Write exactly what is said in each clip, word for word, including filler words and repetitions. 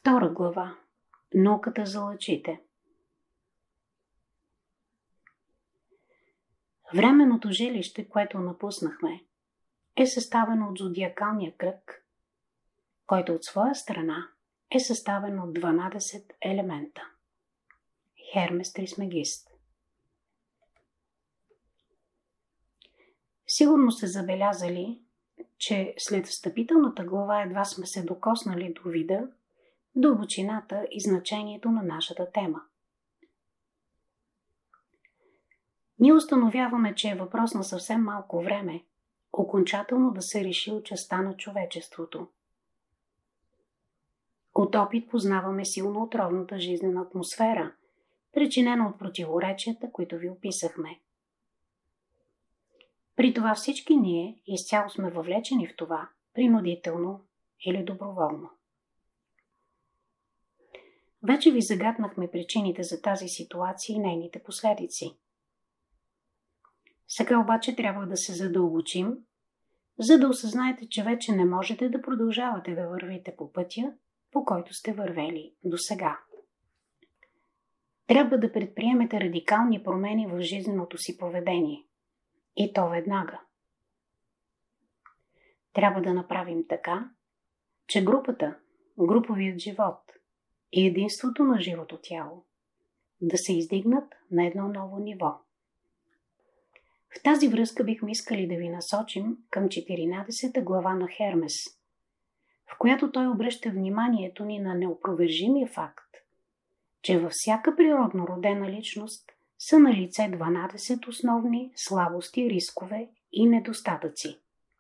Втора глава. Науката за лъчите. Временното жилище, което напуснахме, е съставено от зодиакалния кръг, който от своя страна е съставен от дванадесет елемента. Хермес Трисмегист. Сигурно сте забелязали, че след встъпителната глава едва сме се докоснали до вида, дълбочината и значението на нашата тема. Ние установяваме, че е въпрос на съвсем малко време окончателно да се реши участта на човечеството. От опит познаваме силно отровната жизнена атмосфера, причинена от противоречията, които ви описахме. При това всички ние изцяло сме въвлечени в това, принудително или доброволно. Вече ви загатнахме причините за тази ситуация и нейните последици. Сега обаче трябва да се задълбочим, за да осъзнаете, че вече не можете да продължавате да вървите по пътя, по който сте вървели досега. Трябва да предприемете радикални промени в жизненото си поведение. И то веднага. Трябва да направим така, че групата, груповият живот и единството на живото тяло да се издигнат на едно ново ниво. В тази връзка бихме искали да ви насочим към четиринадесета глава на Хермес, в която той обръща вниманието ни на неопровержимия факт, че във всяка природно родена личност са на лице дванадесет основни слабости, рискове и недостатъци.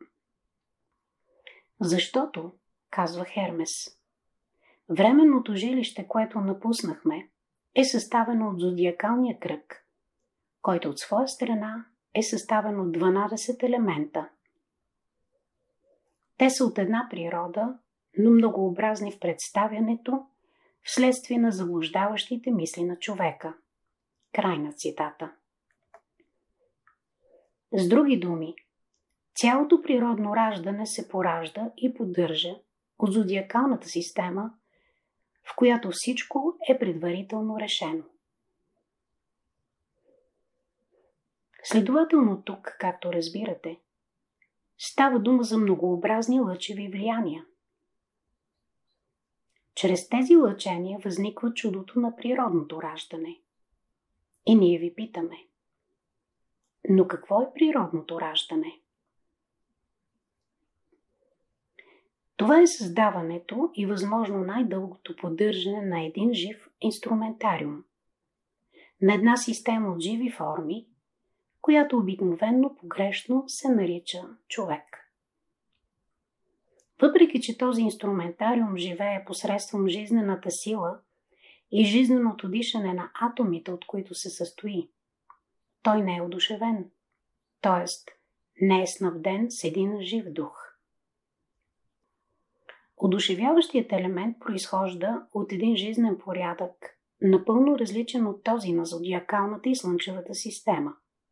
Защото, казва Хермес, временното жилище, което напуснахме, е съставено от зодиакалния кръг, който от своя страна е съставен от дванадесет елемента. Те са от една природа, но многообразни в представянето, вследствие на заблуждаващите мисли на човека. Край на цитата. С други думи, цялото природно раждане се поражда и поддържа от зодиакалната система, в която всичко е предварително решено. Следователно тук, както разбирате, става дума за многообразни лъчеви влияния. Чрез тези лъчения възниква чудото на природното раждане. И ние ви питаме: но какво е природното раждане? Това е създаването и възможно най-дългото поддържане на един жив инструментариум, на една система от живи форми, която обикновенно погрешно се нарича човек. Въпреки че този инструментариум живее посредством жизнената сила и жизненото дишане на атомите, от които се състои, той не е одушевен, т.е. не е снабден с един жив дух. Одушевяващият елемент произхожда от един жизнен порядък, напълно различен от този на зодиакалната и слънчевата система.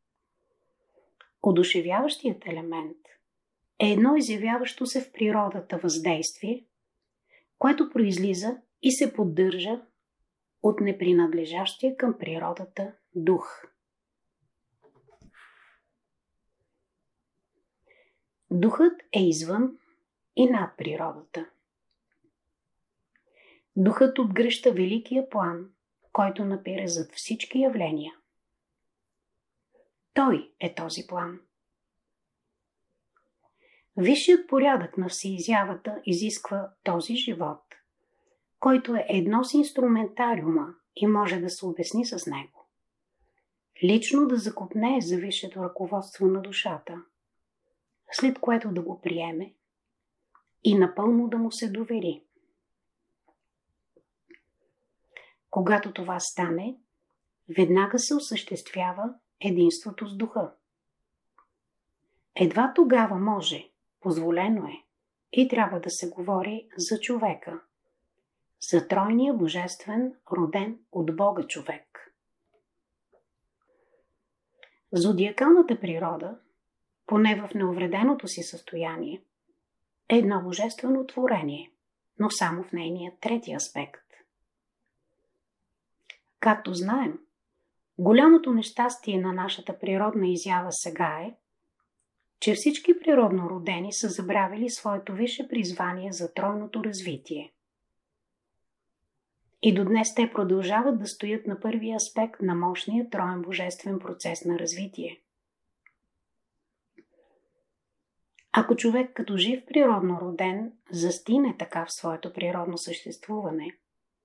Одушевяващият елемент е едно изявяващо се в природата въздействие, което произлиза и се поддържа от непринадлежащия към природата дух. Духът е извън и над природата. Духът обгръща великия план, който напира зад всички явления. Той е този план. Висшият порядък на всеизявата изисква този живот, който е едно с инструментариума и може да се обясни с него. Лично да закопнее за висшето ръководство на душата, след което да го приеме и напълно да му се довери. Когато това стане, веднага се осъществява единството с духа. Едва тогава може, позволено е и трябва да се говори за човека, за тройния божествен, роден от Бога човек. Зодиакалната природа, поне в неувреденото си състояние, е едно божествено творение, но само в нейния трети аспект. Както знаем, голямото нещастие на нашата природна изява сега е, че всички природно родени са забравили своето висше призвание за тройното развитие. И до днес те продължават да стоят на първия аспект на мощния троен божествен процес на развитие. Ако човек като жив природно роден застине така в своето природно съществуване,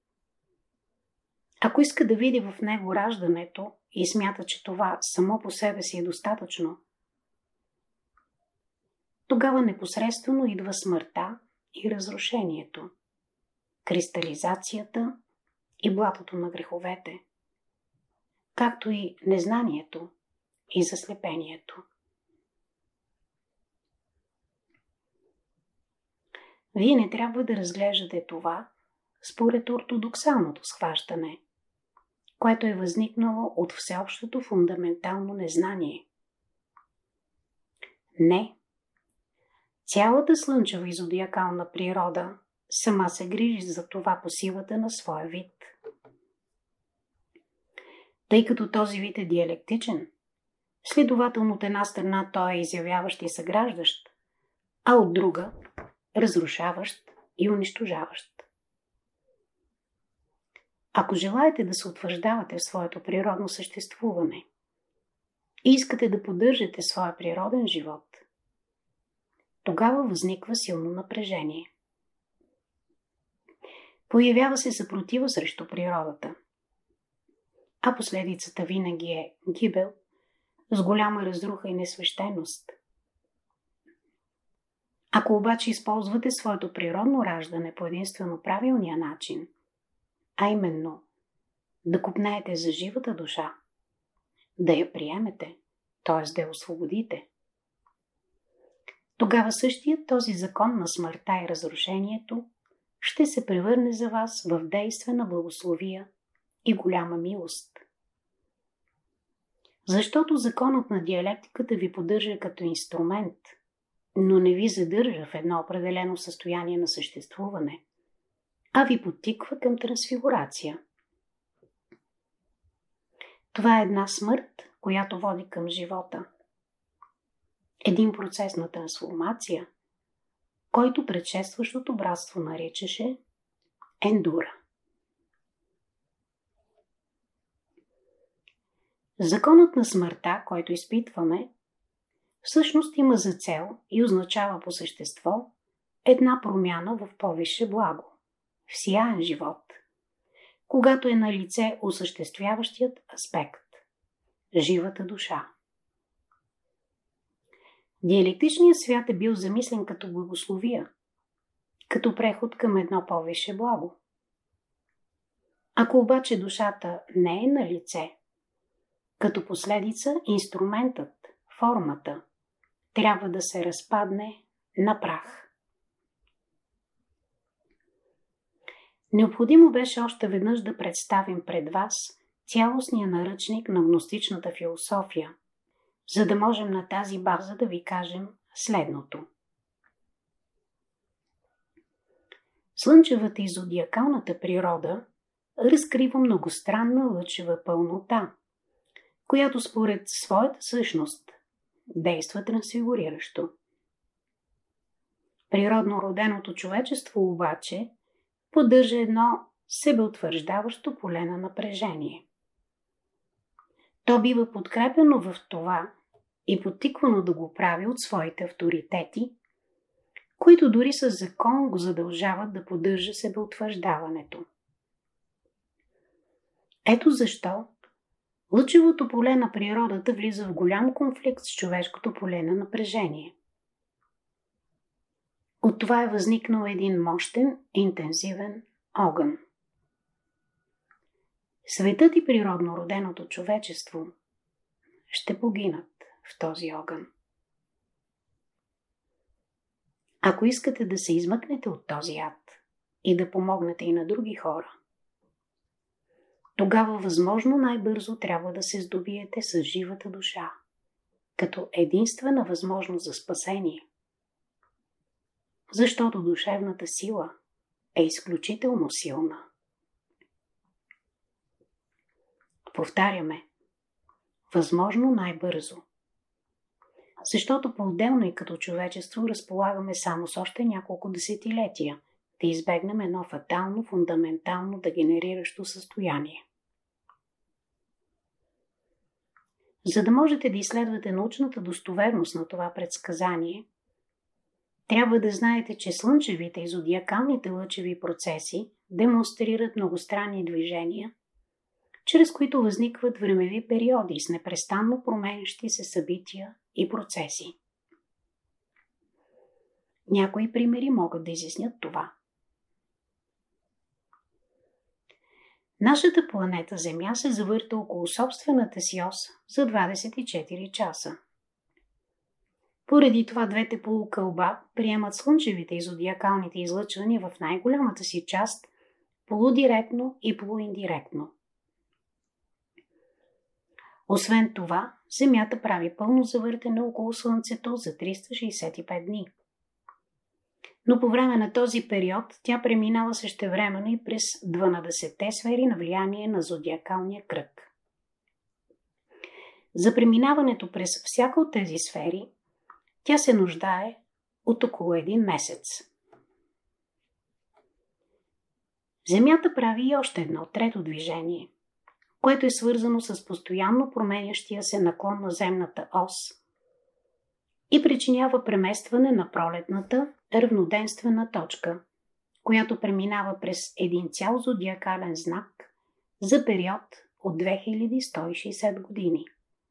ако иска да види в него раждането и смята, че това само по себе си е достатъчно, тогава непосредствено идва смъртта и разрушението, кристализацията и блатото на греховете, както и незнанието и заслепението. Вие не трябва да разглеждате това според ортодоксалното схващане, което е възникнало от всеобщото фундаментално незнание. Не. Цялата слънчева и зодиакална природа сама се грижи за това по силата на своя вид. Тъй като този вид е диалектичен, следователно от една страна той е изявяващ и съграждащ, а от друга – разрушаващ и унищожаващ. Ако желаете да се утвърждавате в своето природно съществуване и искате да поддържате своя природен живот, тогава възниква силно напрежение. Появява се съпротива срещу природата, а последицата винаги е гибел с голяма разруха и несвещеност. Ако обаче използвате своето природно раждане по единствено правилния начин, а именно да копнеете за живата душа, да я приемете, т.е. да я освободите, тогава същият този закон на смъртта и разрушението ще се превърне за вас в действена благословия и голяма милост. Защото законът на диалектиката ви поддържа като инструмент, но не ви задържа в едно определено състояние на съществуване, а ви подтиква към трансфигурация. Това е една смърт, която води към живота. Един процес на трансформация, който предшестващото братство наричаше ендура. Законът на смъртта, който изпитваме, всъщност има за цел и означава по същество една промяна в по-висше благо, в сияен живот, когато е на лице осъществяващият аспект – живата душа. Диалектичният свят е бил замислен като благословия, като преход към едно по-висше благо. Ако обаче душата не е на лице, като последица инструментът, формата, трябва да се разпадне на прах. Необходимо беше още веднъж да представим пред вас цялостния наръчник на гностичната философия, за да можем на тази база да ви кажем следното. Слънчевата и зодиакалната природа разкрива многостранна лъчева пълнота, която според своята същност действа трансфигуриращо. Природно роденото човечество обаче поддържа едно себеутвърждаващо поле на напрежение. То бива подкрепено в това и подтиквано да го прави от своите авторитети, които дори със закон го задължават да поддържа себеутвърждаването. Ето защо лъчевото поле на природата влиза в голям конфликт с човешкото поле на напрежение. От това е възникнал един мощен, интензивен огън. Светът и природно роденото човечество ще погинат в този огън. Ако искате да се измъкнете от този ад и да помогнете и на други хора, тогава възможно най-бързо трябва да се здобиете с живата душа, като единствена възможност за спасение. Защото душевната сила е изключително силна. Повтаряме, възможно най-бързо. Защото по-отделно и като човечество разполагаме само с още няколко десетилетия да избегнем едно фатално, фундаментално дегенериращо състояние. За да можете да изследвате научната достоверност на това предсказание, трябва да знаете, че слънчевите и зодиакалните лъчеви процеси демонстрират многостранни движения, чрез които възникват времеви периоди с непрестанно променящи се събития и процеси. Някои примери могат да изяснят това. Нашата планета Земя се завърта около собствената си ос за двадесет и четири часа. Поради това двете полукълба приемат слънчевите и зодиакалните излъчвания в най-голямата си част полудиректно и полуиндиректно. Освен това, Земята прави пълно завъртане около Слънцето за триста шейсет и пет дни. Но по време на този период тя преминава същевременно и през дванадесетте сфери на влияние на зодиакалния кръг. За преминаването през всяка от тези сфери тя се нуждае от около един месец. Земята прави и още едно, трето движение, което е свързано с постоянно променящия се наклон на земната ос и причинява преместване на пролетната равноденствена точка, която преминава през един цял зодиакален знак за период от две хиляди сто и шейсет години.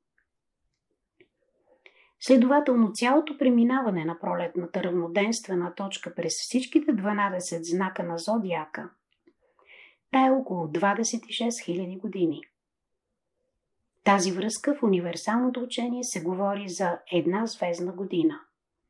Следователно, цялото преминаване на пролетната равноденствена точка през всичките дванадесет знака на зодиака трае около двадесет и шест хиляди години. Тази връзка в универсалното учение се говори за една звездна година.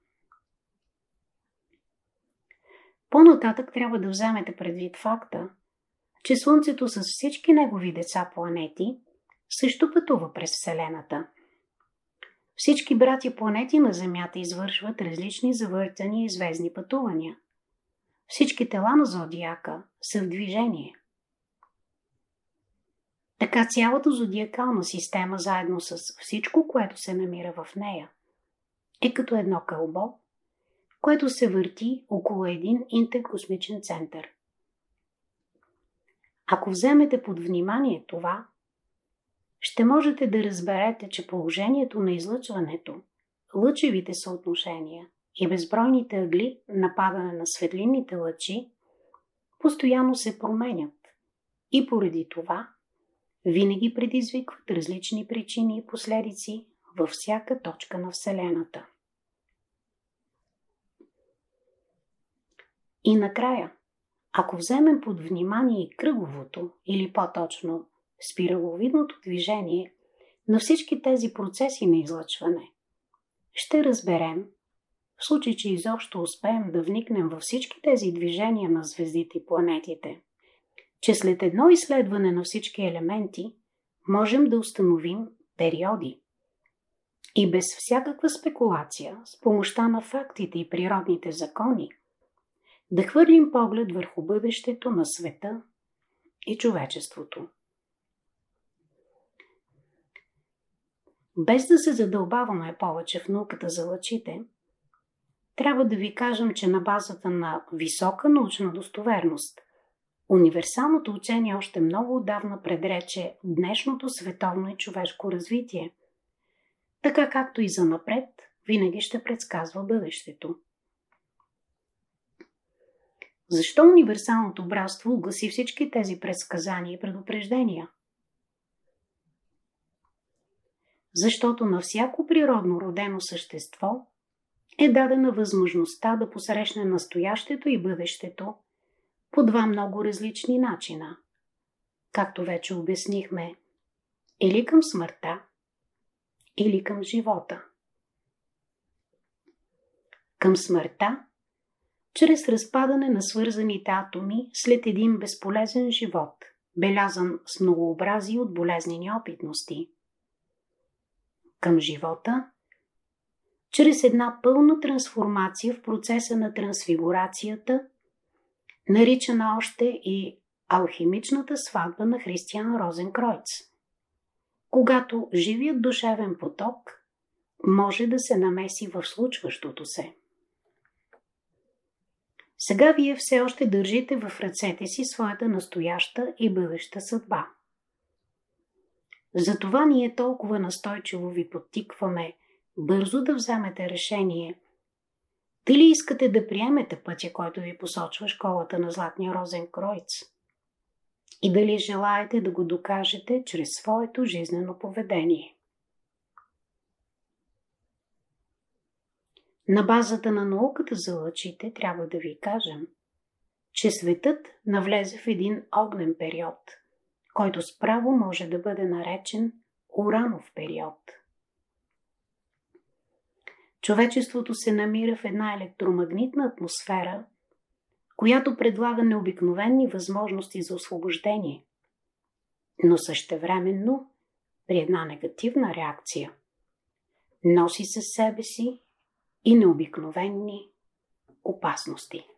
По-нататък трябва да вземете предвид факта, че Слънцето с всички негови деца планети също пътува през Вселената. Всички братя планети на Земята извършват различни завъртания и звездни пътувания. Всички тела на зодиака са в движение. Така цялата зодиакална система, заедно с всичко, което се намира в нея, е като едно кълбо, което се върти около един интеркосмичен център. Ако вземете под внимание това, ще можете да разберете, че положението на излъчването, лъчевите съотношения и безбройните ъгли на падане на светлинните лъчи постоянно се променят и поради това винаги предизвикват различни причини и последици във всяка точка на Вселената. И накрая, ако вземем под внимание и кръговото, или по-точно спираловидното движение на всички тези процеси на излъчване, ще разберем, в случай, че изобщо успеем да вникнем във всички тези движения на звездите и планетите, че след едно изследване на всички елементи можем да установим периоди. И без всякаква спекулация, с помощта на фактите и природните закони, да хвърлим поглед върху бъдещето на света и човечеството. Без да се задълбаваме повече в науката за лъчите, трябва да ви кажем, че на базата на висока научна достоверност, универсалното учение още много отдавна предрече днешното световно и човешко развитие, така както и занапред винаги ще предсказва бъдещето. Защо универсалното братство огласи всички тези предсказания и предупреждения? Защото на всяко природно родено същество е дадена възможността да посрещне настоящето и бъдещето по два много различни начина. Както вече обяснихме, или към смъртта, или към живота. Към смъртта, чрез разпадане на свързаните атоми след един безполезен живот, белязан с многообразие от болезнени опитности. Към живота, чрез една пълна трансформация в процеса на трансфигурацията наричана още и алхимичната сватба на Християн Розенкройц, когато живият душевен поток може да се намеси в случващото се. Сега вие все още държите в ръцете си своята настояща и бъдеща съдба. Затова ние толкова настойчиво ви подтикваме бързо да вземете решение. Дали искате да приемете пътя, който ви посочва школата на Златния Розенкройц? И дали желаете да го докажете чрез своето жизнено поведение? На базата на науката за лъчите трябва да ви кажем, че светът навлезе в един огнен период, който справо може да бъде наречен Уранов период. Човечеството се намира в една електромагнитна атмосфера, която предлага необикновени възможности за освобождение, но същевременно при една негативна реакция носи със себе си и необикновени опасности.